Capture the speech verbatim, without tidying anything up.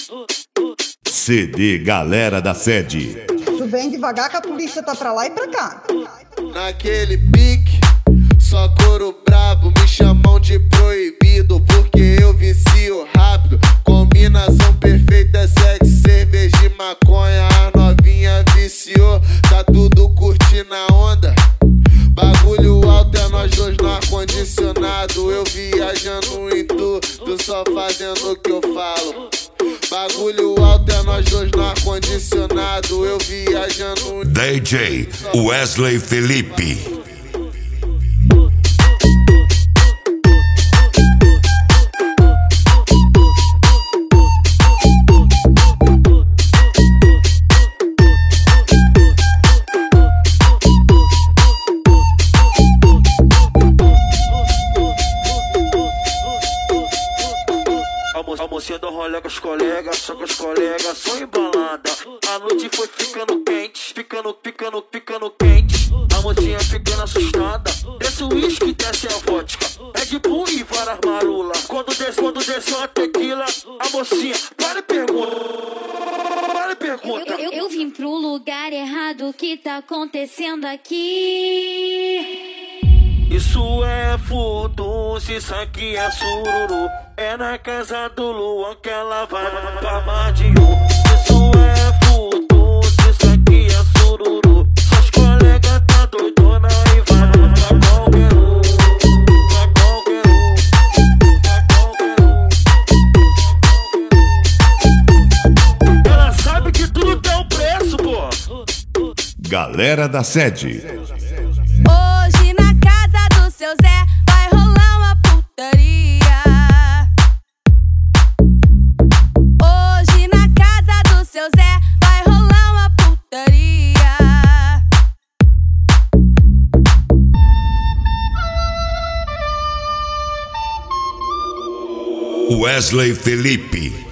C D Galera da Sede. Tu vem devagar que a polícia tá pra lá e pra cá. Naquele pique, só couro brabo, me chamam de proibido, porque eu vicio rápido. Combinação perfeita, sexo, cerveja e maconha. A novinha viciou, tá tudo curtindo a onda. Bagulho alto é nós dois no ar-condicionado. Eu viajando em tudo, só fazendo o que eu falo. Bagulho alto é nós dois no ar-condicionado. Eu viajando. D J Wesley Felipe. A mocinha do rolê com os colegas, só com os colegas, só embalada. A noite foi ficando quente, ficando, ficando, ficando quente. A mocinha ficando assustada, desce o uísque, desce a vodka, Red Bull e várias marula. Quando desce, quando desce uma tequila, a mocinha para e pergunta, para e pergunta. Eu, eu, eu vim pro lugar errado, o que tá acontecendo aqui? Isso é furdunço, isso aqui é sururu. É na casa do Luan que ela vai pra mar de um. Isso é furdunço, isso aqui é sururu. Seus colegas tá doidona e vai pra qualquer um. Pra qualquer um. Pra qualquer um. Ela sabe que tudo tem um preço, pô. Galera da Sede. Hoje na casa do seu Zé vai rolar uma putaria. Hoje na casa do seu Zé vai rolar uma putaria. Wesley Felipe.